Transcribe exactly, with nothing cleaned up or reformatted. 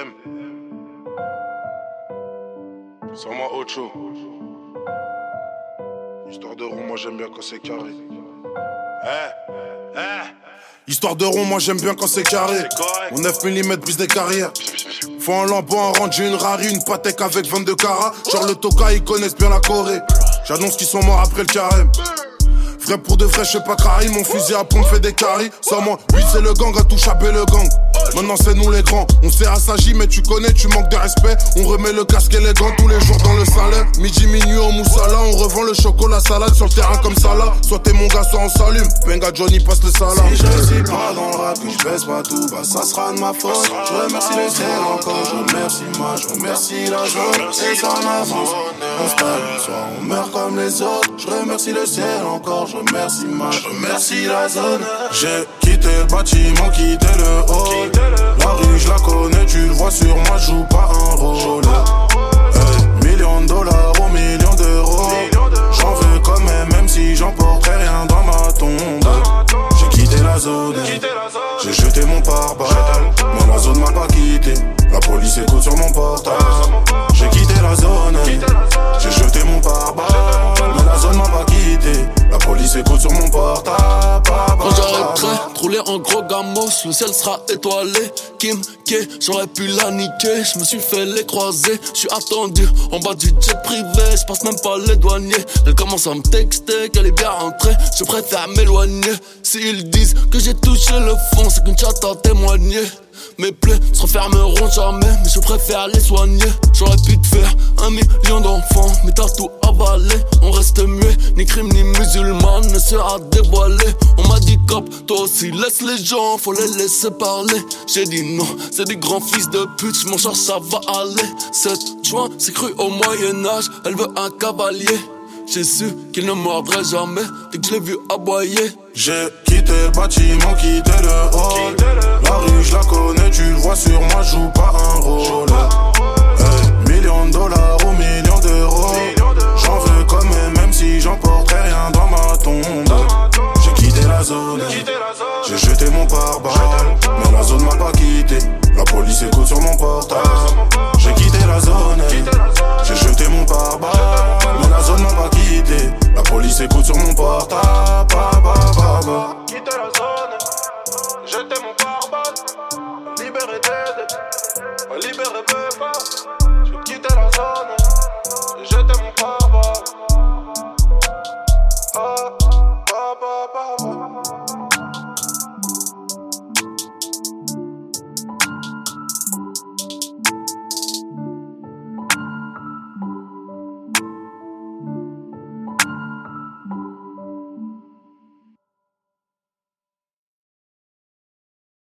M. Sans moi, Ocho. Histoire de rond, moi j'aime bien quand c'est carré. Eh, eh. Histoire de rond, moi j'aime bien quand c'est carré. Mon neuf millimètres brise des carrières. Faut un lambeau, un range, une rari, une patek avec vingt-deux carats. Genre le Toka, ils connaissent bien la Corée. J'annonce qu'ils sont morts après le carême. Vrai pour de vrai, je sais pas carré, mon fusil à pompe fait des caries. Sans moi, lui c'est le gang, à tout chaper le gang. Maintenant c'est nous les grands, on sert à s'agir mais tu connais, tu manques de respect. On remet le casque et les gants tous les jours dans le salaire. Midi, minuit en moussala, on revend le chocolat salade sur le terrain comme ça là. Soit t'es mon gars, soit on s'allume, Benga Johnny passe le salam. Si je réussis pas dans le rap, que je baisse pas tout, bah ça sera de ma faute. Je remercie le ciel encore, je remercie moi, je remercie la zone. Et ça en avance, on se tape, soit on meurt comme les autres. Je remercie le ciel encore, je remercie moi, je remercie la zone. J'ai quitté le bâtiment, quitté le hall. La rue je la connais, tu le vois sur moi, je joue pas un rôle. Hey, millions de dollars ou millions d'euros. J'en veux quand même, même si j'emporterai rien dans ma tombe. J'ai quitté la zone, j'ai jeté mon pare-balles, mais la zone m'a pas quitté. La police écoute sur mon portable. J'ai quitté la zone, j'ai jeté mon pare-balles, mais la zone m'a pas quitté. La police écoute sur mon portable. Quand j'arrêterai, rouler en gros gamos, le ciel sera étoilé. Kim K, j'aurais pu la niquer, je me suis fait les croiser. Je suis attendu en bas du jet privé, je passe même pas les douaniers. Elle commence à me texter qu'elle est bien rentrée, je préfère m'éloigner. S'ils disent que j'ai touché le fond, c'est qu'une chatte a témoigné. Mes plaies se refermeront jamais, mais je préfère les soigner. J'aurais pu te faire un million d'enfants, mais t'as tout avalé. On reste muet, ni crime ni musulman ne sera dévoilé. On m'a dit cop, toi aussi laisse les gens, faut les laisser parler. J'ai dit non, c'est des grands fils de pute, mon genre ça va aller. Sept juin, c'est cru au Moyen-Âge, elle veut un cavalier. J'ai su qu'il ne mordrait jamais dès que je l'ai vu aboyer. J'ai quitté le bâtiment, quitté le hall. La rue je la connais, tu le vois sur moi, je joue pas un rôle. Hey, millions de dollars ou millions d'euros. J'en veux quand même, même si j'emporterai rien dans ma tombe. J'ai quitté la zone, j'ai jeté mon pare-balles, mais la zone m'a pas quitté. La police écoute sur mon portable. J'ai quitté la zone, j'ai jeté mon pare-balles, mais la zone m'a pas quitté. La police écoute sur mon portable. Quitté la zone, jeté mon pare-balles, libéré des dettes, libéré peu pas.